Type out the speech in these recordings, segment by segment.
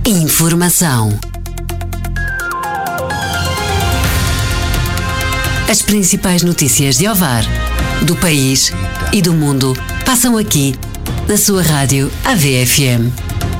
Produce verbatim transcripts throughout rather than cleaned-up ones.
Informação. As principais notícias de Ovar, do país e do mundo passam aqui, na sua rádio A V F M.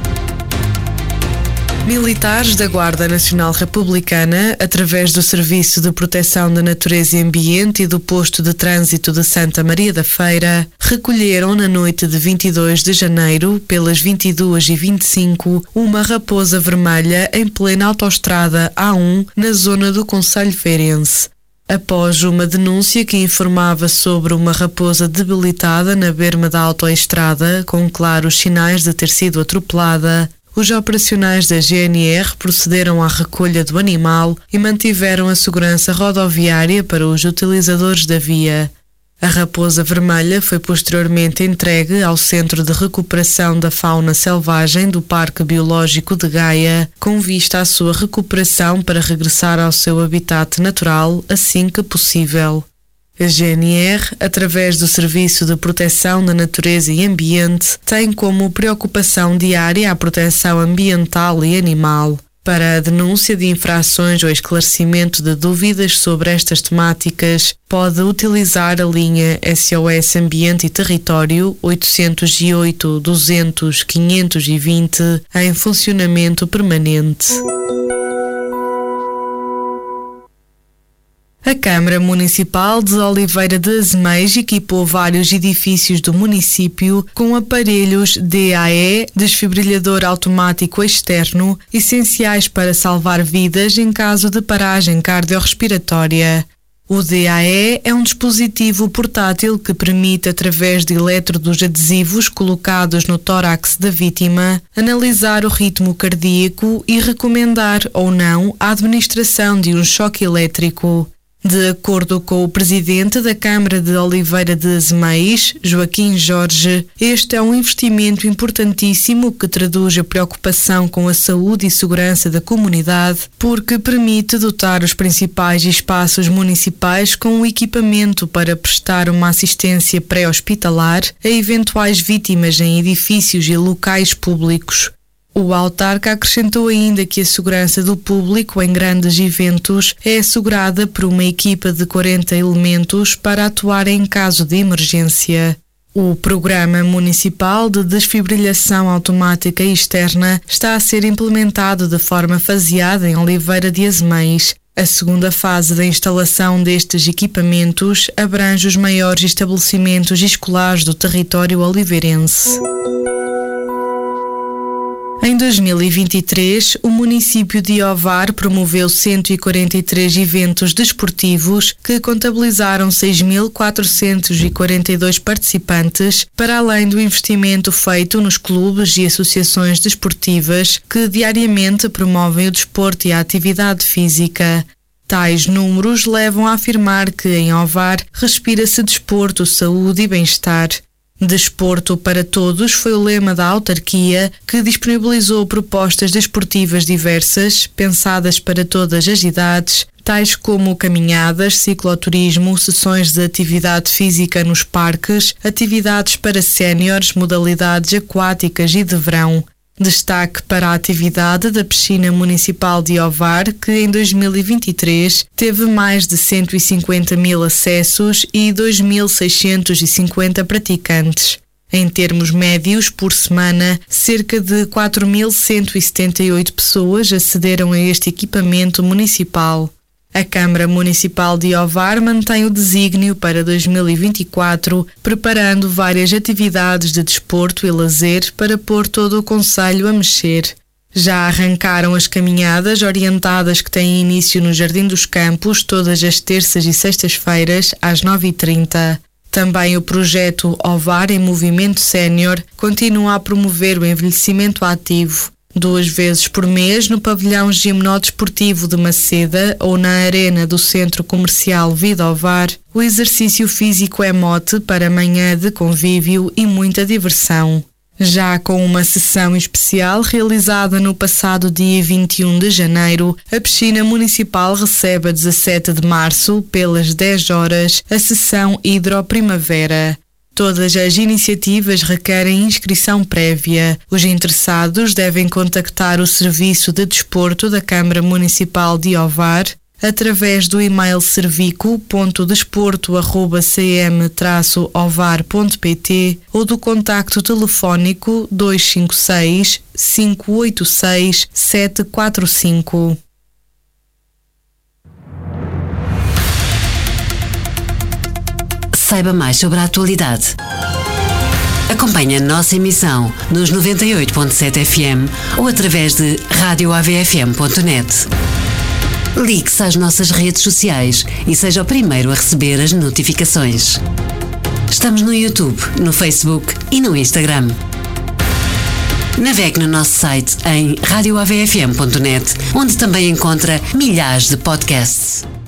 Militares da Guarda Nacional Republicana, através do Serviço de Proteção da Natureza e Ambiente e do Posto de Trânsito de Santa Maria da Feira, recolheram na noite de vinte e dois de janeiro, pelas vinte e duas e vinte e cinco, uma raposa vermelha em plena autoestrada A um, na zona do concelho feirense. Após uma denúncia que informava sobre uma raposa debilitada na berma da autoestrada, com claros sinais de ter sido atropelada, os operacionais da G N R procederam à recolha do animal e mantiveram a segurança rodoviária para os utilizadores da via. A raposa vermelha foi posteriormente entregue ao Centro de Recuperação da Fauna Selvagem do Parque Biológico de Gaia, com vista à sua recuperação para regressar ao seu habitat natural assim que possível. A G N R, através do Serviço de Proteção da Natureza e Ambiente, tem como preocupação diária a proteção ambiental e animal. Para a denúncia de infrações ou esclarecimento de dúvidas sobre estas temáticas, pode utilizar a linha S O S Ambiente e Território oito zero oito, duzentos, quinhentos e vinte em funcionamento permanente. A Câmara Municipal de Oliveira de Azeméis equipou vários edifícios do município com aparelhos D A E, desfibrilhador automático externo, essenciais para salvar vidas em caso de paragem cardiorrespiratória. O D A E é um dispositivo portátil que permite, através de elétrodos adesivos colocados no tórax da vítima, analisar o ritmo cardíaco e recomendar ou não a administração de um choque elétrico. De acordo com o presidente da Câmara de Oliveira de Azeméis, Joaquim Jorge, este é um investimento importantíssimo que traduz a preocupação com a saúde e segurança da comunidade, porque permite dotar os principais espaços municipais com o equipamento para prestar uma assistência pré-hospitalar a eventuais vítimas em edifícios e locais públicos. O autarca acrescentou ainda que a segurança do público em grandes eventos é assegurada por uma equipa de quarenta elementos para atuar em caso de emergência. O Programa Municipal de Desfibrilhação Automática Externa está a ser implementado de forma faseada em Oliveira de Azeméis. A segunda fase da instalação destes equipamentos abrange os maiores estabelecimentos escolares do território oliveirense. Em dois mil e vinte e três, o município de Ovar promoveu cento e quarenta e três eventos desportivos que contabilizaram seis mil quatrocentos e quarenta e dois participantes, para além do investimento feito nos clubes e associações desportivas que diariamente promovem o desporto e a atividade física. Tais números levam a afirmar que em Ovar respira-se desporto, saúde e bem-estar. Desporto para todos foi o lema da autarquia, que disponibilizou propostas desportivas diversas, pensadas para todas as idades, tais como caminhadas, cicloturismo, sessões de atividade física nos parques, atividades para séniores, modalidades aquáticas e de verão. Destaque para a atividade da Piscina Municipal de Ovar, que em dois mil e vinte e três teve mais de cento e cinquenta mil acessos e dois mil seiscentos e cinquenta praticantes. Em termos médios, por semana, cerca de quatro mil cento e setenta e oito pessoas acederam a este equipamento municipal. A Câmara Municipal de Ovar mantém o desígnio para dois mil e vinte e quatro, preparando várias atividades de desporto e lazer para pôr todo o concelho a mexer. Já arrancaram as caminhadas orientadas que têm início no Jardim dos Campos todas as terças e sextas-feiras às nove e trinta. Também o projeto Ovar em Movimento Sénior continua a promover o envelhecimento ativo. Duas vezes por mês no pavilhão gimnodesportivo de Maceda ou na arena do Centro Comercial Vida Ovar, o exercício físico é mote para manhã de convívio e muita diversão. Já com uma sessão especial realizada no passado dia vinte e um de janeiro, a Piscina Municipal recebe a dezassete de março, pelas dez horas, a sessão Hidro Primavera. Todas as iniciativas requerem inscrição prévia. Os interessados devem contactar o Serviço de Desporto da Câmara Municipal de Ovar através do e-mail servico ponto desporto arroba c m traço ovar ponto p t ou do contacto telefónico dois cinco seis, cinco oito seis, sete quatro cinco. Saiba mais sobre a atualidade. Acompanhe a nossa emissão nos noventa e oito ponto sete F M ou através de rádio a v f m ponto net. Ligue-se às nossas redes sociais e seja o primeiro a receber as notificações. Estamos no YouTube, no Facebook e no Instagram. Navegue no nosso site em rádio a v f m ponto net, onde também encontra milhares de podcasts.